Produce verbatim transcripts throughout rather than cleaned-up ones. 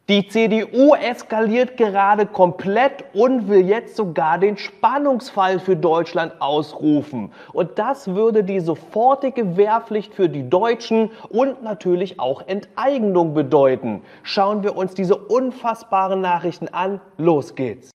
Die C D U eskaliert gerade komplett und will jetzt sogar den Spannungsfall für Deutschland ausrufen. Und das würde die sofortige Wehrpflicht für die Deutschen und natürlich auch Enteignung bedeuten. Schauen wir uns diese unfassbaren Nachrichten an. Los geht's.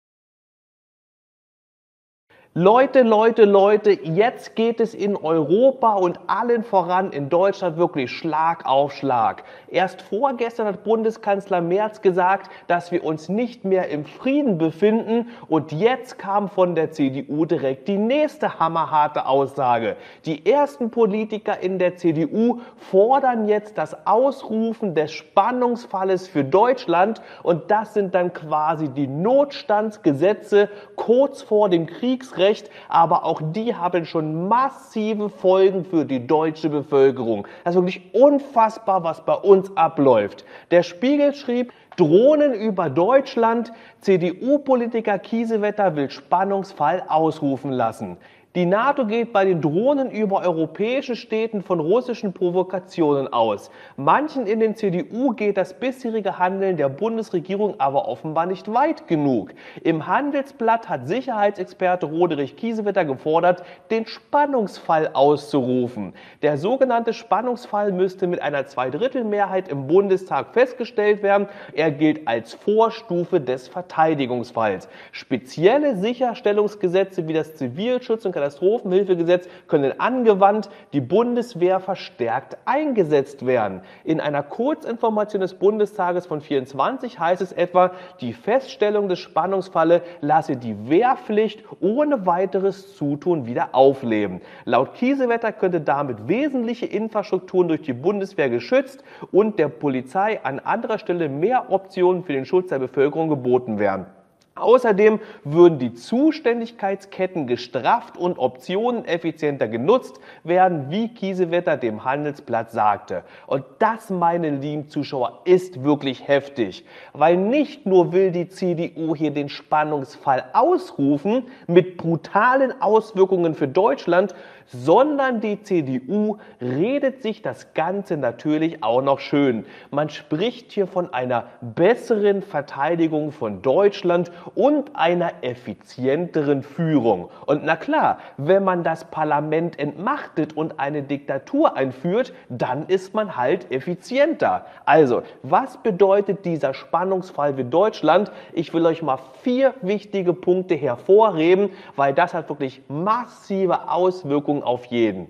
Leute, Leute, Leute, jetzt geht es in Europa und allen voran in Deutschland wirklich Schlag auf Schlag. Erst vorgestern hat Bundeskanzler Merz gesagt, dass wir uns nicht mehr im Frieden befinden, und jetzt kam von der C D U direkt die nächste hammerharte Aussage. Die ersten Politiker in der C D U fordern jetzt das Ausrufen des Spannungsfalles für Deutschland, und das sind dann quasi die Notstandsgesetze kurz vor dem Kriegsrecht. Aber auch die haben schon massive Folgen für die deutsche Bevölkerung. Das ist wirklich unfassbar, was bei uns abläuft. Der Spiegel schrieb: Drohnen über Deutschland, C D U-Politiker Kiesewetter will Spannungsfall ausrufen lassen. Die NATO geht bei den Drohnen über europäischen Städten von russischen Provokationen aus. Manchen in den C D U geht das bisherige Handeln der Bundesregierung aber offenbar nicht weit genug. Im Handelsblatt hat Sicherheitsexperte Roderich Kiesewetter gefordert, den Spannungsfall auszurufen. Der sogenannte Spannungsfall müsste mit einer Zweidrittelmehrheit im Bundestag festgestellt werden. Er gilt als Vorstufe des Verteidigungsfalls. Spezielle Sicherstellungsgesetze wie das Zivilschutz- und Katastrophenhilfegesetz können angewandt, die Bundeswehr verstärkt eingesetzt werden. In einer Kurzinformation des Bundestages von vierundzwanzig heißt es etwa, die Feststellung des Spannungsfalles lasse die Wehrpflicht ohne weiteres Zutun wieder aufleben. Laut Kiesewetter könnte damit wesentliche Infrastrukturen durch die Bundeswehr geschützt und der Polizei an anderer Stelle mehr Optionen für den Schutz der Bevölkerung geboten werden. Außerdem würden die Zuständigkeitsketten gestrafft und Optionen effizienter genutzt werden, wie Kiesewetter dem Handelsblatt sagte. Und das, meine lieben Zuschauer, ist wirklich heftig. Weil nicht nur will die C D U hier den Spannungsfall ausrufen mit brutalen Auswirkungen für Deutschland, sondern die C D U redet sich das Ganze natürlich auch noch schön. Man spricht hier von einer besseren Verteidigung von Deutschland und einer effizienteren Führung. Und na klar, wenn man das Parlament entmachtet und eine Diktatur einführt, dann ist man halt effizienter. Also, was bedeutet dieser Spannungsfall für Deutschland? Ich will euch mal vier wichtige Punkte hervorheben, weil das hat wirklich massive Auswirkungen auf jeden.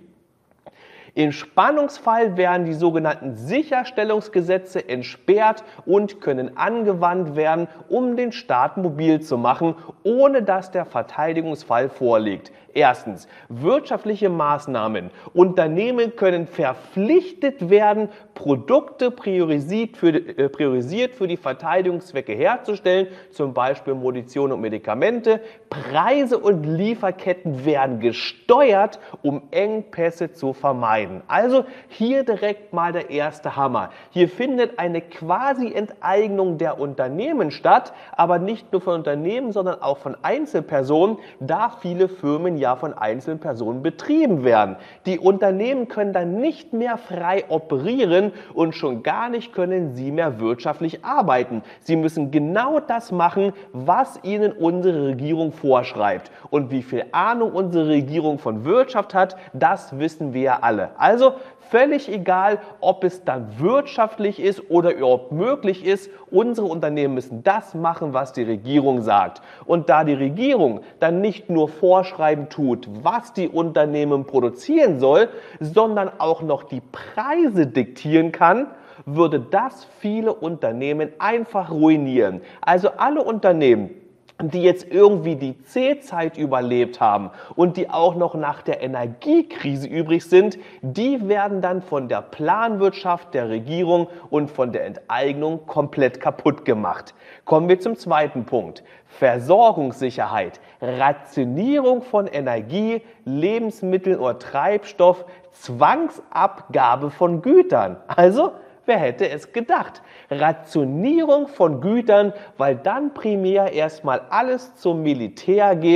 Im Spannungsfall werden die sogenannten Sicherstellungsgesetze entsperrt und können angewandt werden, um den Staat mobil zu machen, ohne dass der Verteidigungsfall vorliegt. Erstens, wirtschaftliche Maßnahmen. Unternehmen können verpflichtet werden, Produkte priorisiert für, äh, priorisiert für die Verteidigungszwecke herzustellen, zum Beispiel Munition und Medikamente. Preise und Lieferketten werden gesteuert, um Engpässe zu vermeiden. Also hier direkt mal der erste Hammer. Hier findet eine Quasi-Enteignung der Unternehmen statt, aber nicht nur von Unternehmen, sondern auch von Einzelpersonen, da viele Firmen ja von Einzelpersonen betrieben werden. Die Unternehmen können dann nicht mehr frei operieren und schon gar nicht können sie mehr wirtschaftlich arbeiten. Sie müssen genau das machen, was ihnen unsere Regierung vorschreibt. Und wie viel Ahnung unsere Regierung von Wirtschaft hat, das wissen wir ja alle. Also völlig egal, ob es dann wirtschaftlich ist oder überhaupt möglich ist, unsere Unternehmen müssen das machen, was die Regierung sagt. Und da die Regierung dann nicht nur vorschreiben tut, was die Unternehmen produzieren soll, sondern auch noch die Preise diktieren kann, würde das viele Unternehmen einfach ruinieren. Also alle Unternehmen, die jetzt irgendwie die C-Zeit überlebt haben und die auch noch nach der Energiekrise übrig sind, die werden dann von der Planwirtschaft der Regierung und von der Enteignung komplett kaputt gemacht. Kommen wir zum zweiten Punkt. Versorgungssicherheit, Rationierung von Energie, Lebensmitteln oder Treibstoff, Zwangsabgabe von Gütern. Also, wer hätte es gedacht? Rationierung von Gütern, weil dann primär erstmal alles zum Militär geht,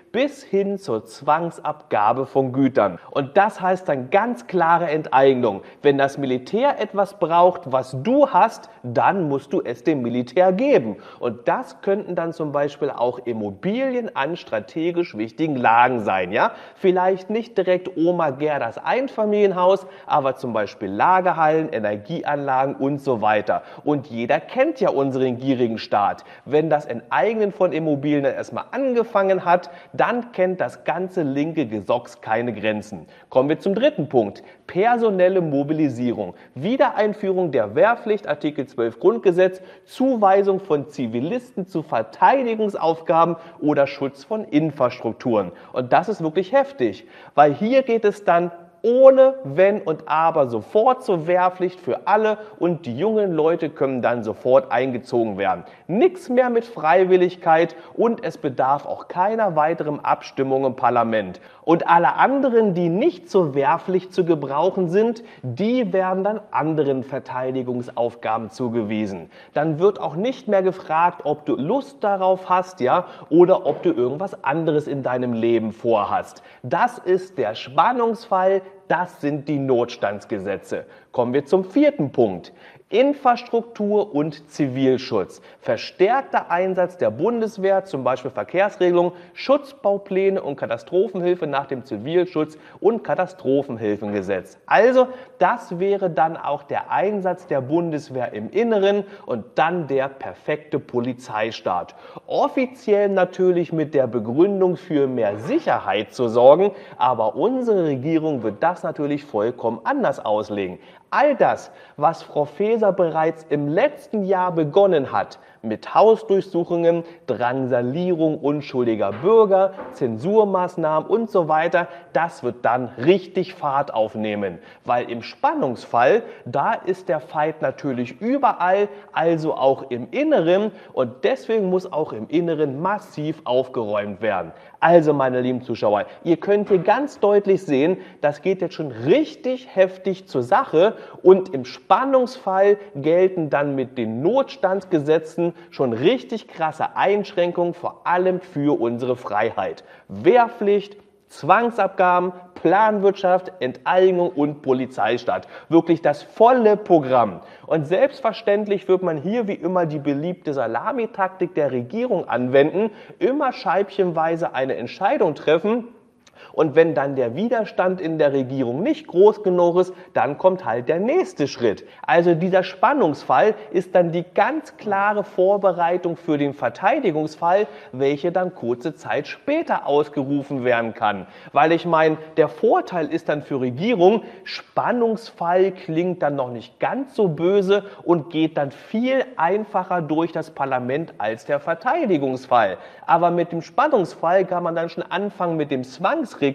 bis hin zur Zwangsabgabe von Gütern. Und das heißt dann ganz klare Enteignung. Wenn das Militär etwas braucht, was du hast, dann musst du es dem Militär geben. Und das könnten dann zum Beispiel auch Immobilien an strategisch wichtigen Lagen sein. Ja? Vielleicht nicht direkt Oma Gerdas Einfamilienhaus, aber zum Beispiel Lagerhallen, Energieanlagen und so weiter. Und jeder kennt ja unseren gierigen Staat. Wenn das Enteignen von Immobilien erstmal angefangen hat, dann kennt das ganze linke Gesocks keine Grenzen. Kommen wir zum dritten Punkt. Personelle Mobilisierung. Wiedereinführung der Wehrpflicht, Artikel zwölf Grundgesetz, Zuweisung von Zivilisten zu Verteidigungsaufgaben oder Schutz von Infrastrukturen. Und das ist wirklich heftig, weil hier geht es dann ohne Wenn und Aber sofort zur Wehrpflicht für alle und die jungen Leute können dann sofort eingezogen werden. Nichts mehr mit Freiwilligkeit und es bedarf auch keiner weiteren Abstimmung im Parlament. Und alle anderen, die nicht zur Wehrpflicht zu gebrauchen sind, die werden dann anderen Verteidigungsaufgaben zugewiesen. Dann wird auch nicht mehr gefragt, ob du Lust darauf hast, ja, oder ob du irgendwas anderes in deinem Leben vorhast. Das ist der Spannungsfall. Das sind die Notstandsgesetze. Kommen wir zum vierten Punkt. Infrastruktur und Zivilschutz. Verstärkter Einsatz der Bundeswehr, zum Beispiel Verkehrsregelungen, Schutzbaupläne und Katastrophenhilfe nach dem Zivilschutz- und Katastrophenhilfengesetz. Also, das wäre dann auch der Einsatz der Bundeswehr im Inneren und dann der perfekte Polizeistaat. Offiziell natürlich mit der Begründung für mehr Sicherheit zu sorgen, aber unsere Regierung wird das natürlich vollkommen anders auslegen. All das, was Frau Faeser bereits im letzten Jahr begonnen hat, mit Hausdurchsuchungen, Drangsalierung unschuldiger Bürger, Zensurmaßnahmen und so weiter, das wird dann richtig Fahrt aufnehmen. Weil im Spannungsfall, da ist der Feind natürlich überall, also auch im Inneren und deswegen muss auch im Inneren massiv aufgeräumt werden. Also meine lieben Zuschauer, ihr könnt hier ganz deutlich sehen, das geht jetzt schon richtig heftig zur Sache und im Spannungsfall gelten dann mit den Notstandsgesetzen schon richtig krasse Einschränkungen, vor allem für unsere Freiheit. Wehrpflicht, Zwangsabgaben, Planwirtschaft, Enteignung und Polizeistaat. Wirklich das volle Programm. Und selbstverständlich wird man hier wie immer die beliebte Salamitaktik der Regierung anwenden, immer scheibchenweise eine Entscheidung treffen. Und wenn dann der Widerstand in der Regierung nicht groß genug ist, dann kommt halt der nächste Schritt. Also dieser Spannungsfall ist dann die ganz klare Vorbereitung für den Verteidigungsfall, welche dann kurze Zeit später ausgerufen werden kann. Weil ich meine, der Vorteil ist dann für Regierung, Spannungsfall klingt dann noch nicht ganz so böse und geht dann viel einfacher durch das Parlament als der Verteidigungsfall. Aber mit dem Spannungsfall kann man dann schon anfangen mit dem Zwangsrekrutieren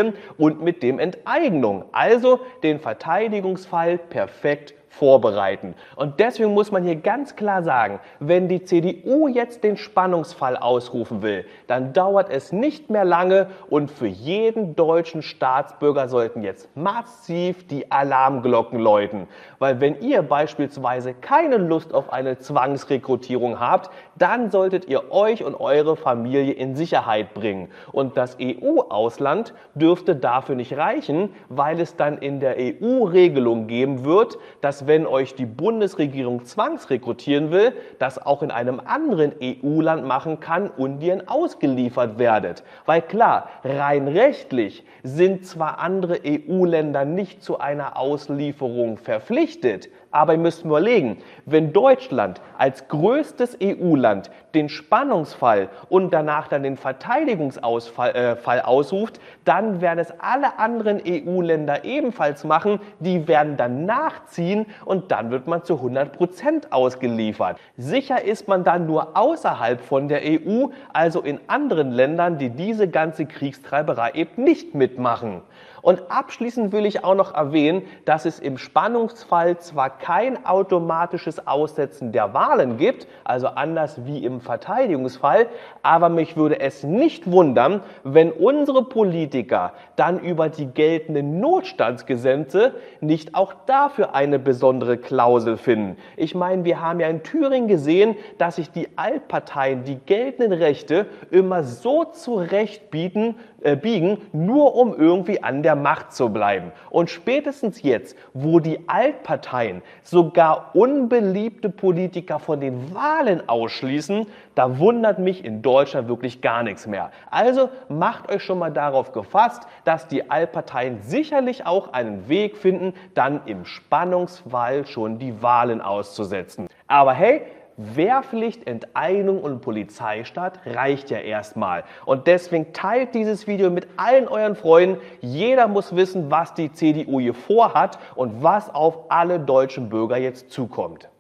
und mit dem Enteignung. Also den Verteidigungsfall perfekt vorbereiten. Und deswegen muss man hier ganz klar sagen, wenn die C D U jetzt den Spannungsfall ausrufen will, dann dauert es nicht mehr lange und für jeden deutschen Staatsbürger sollten jetzt massiv die Alarmglocken läuten. Weil wenn ihr beispielsweise keine Lust auf eine Zwangsrekrutierung habt, dann solltet ihr euch und eure Familie in Sicherheit bringen. Und das E U-Ausland dürfte dafür nicht reichen, weil es dann in der E U-Regelung geben wird, dass wenn euch die Bundesregierung zwangsrekrutieren will, das auch in einem anderen E U-Land machen kann und ihr ausgeliefert werdet. Weil klar, rein rechtlich sind zwar andere E U-Länder nicht zu einer Auslieferung verpflichtet, aber ihr müsst überlegen, wenn Deutschland als größtes E U-Land den Spannungsfall und danach dann den Verteidigungsfall äh, Fall ausruft, dann werden es alle anderen E U-Länder ebenfalls machen, die werden dann nachziehen und dann wird man zu hundert Prozent ausgeliefert. Sicher ist man dann nur außerhalb von der E U, also in anderen Ländern, die diese ganze Kriegstreiberei eben nicht mitmachen. Und abschließend will ich auch noch erwähnen, dass es im Spannungsfall zwar kein automatisches Aussetzen der Wahlen gibt, also anders wie im Verteidigungsfall, aber mich würde es nicht wundern, wenn unsere Politiker dann über die geltenden Notstandsgesetze nicht auch dafür eine besondere Klausel finden. Ich meine, wir haben ja in Thüringen gesehen, dass sich die Altparteien die geltenden Rechte immer so zurechtbieten, äh, biegen, nur um irgendwie an der Macht zu bleiben. Und spätestens jetzt, wo die Altparteien sogar unbeliebte Politiker von den Wahlen ausschließen, da wundert mich in Deutschland wirklich gar nichts mehr. Also macht euch schon mal darauf gefasst, dass die Altparteien sicherlich auch einen Weg finden, dann im Spannungsfall schon die Wahlen auszusetzen. Aber hey, Wehrpflicht, Enteignung und Polizeistaat reicht ja erstmal. Und deswegen teilt dieses Video mit allen euren Freunden. Jeder muss wissen, was die C D U hier vorhat und was auf alle deutschen Bürger jetzt zukommt.